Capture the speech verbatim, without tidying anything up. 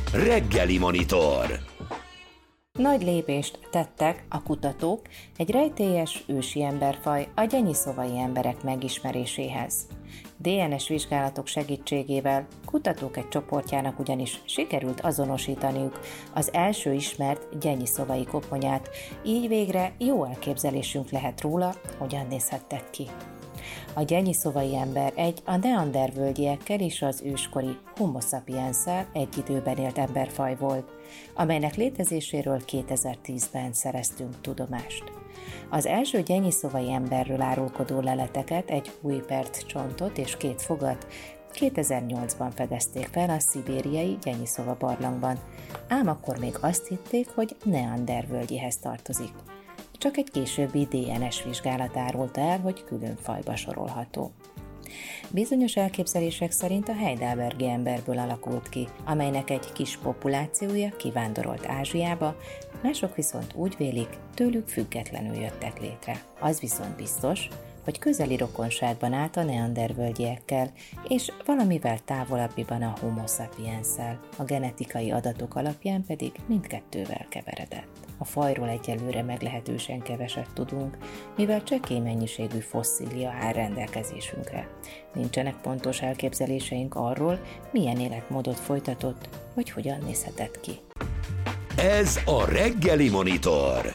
Reggeli Monitor. Nagy lépést tettek a kutatók egy rejtélyes ősi emberfaj, a gyenyiszovai emberek megismeréséhez. dé en es vizsgálatok segítségével kutatók egy csoportjának ugyanis sikerült azonosítaniuk az első ismert gyenyiszovai koponyát, így végre jó elképzelésünk lehet róla, hogyan nézhettek ki. A gyenyiszovai ember egy a neandervölgyiekkel és az őskori Homo sapiensszel egy időben élt emberfaj volt, amelynek létezéséről kétezer-tízben szereztünk tudomást. Az első gyenyiszovai emberről árulkodó leleteket, egy újpert csontot és két fogat kétezer-nyolcban fedezték fel a szibériai Gyenyiszova barlangban, ám akkor még azt hitték, hogy neandervölgyihez tartozik. Csak egy későbbi dé en es vizsgálat árulta el, hogy külön fajba sorolható. Bizonyos elképzelések szerint a heidelbergi emberből alakult ki, amelynek egy kis populációja kivándorolt Ázsiába, mások viszont úgy vélik, tőlük függetlenül jöttek létre. Az viszont biztos, hogy közeli rokonságban állt a neandervölgyiekkel, és valamivel távolabbiban a Homo sapienssel, a genetikai adatok alapján pedig mindkettővel keveredett. A fajról egyelőre meglehetősen keveset tudunk, mivel csekély mennyiségű fosszília áll rendelkezésünkre. Nincsenek pontos elképzeléseink arról, milyen életmódot folytatott, vagy hogyan nézhetett ki. Ez a Reggeli Monitor.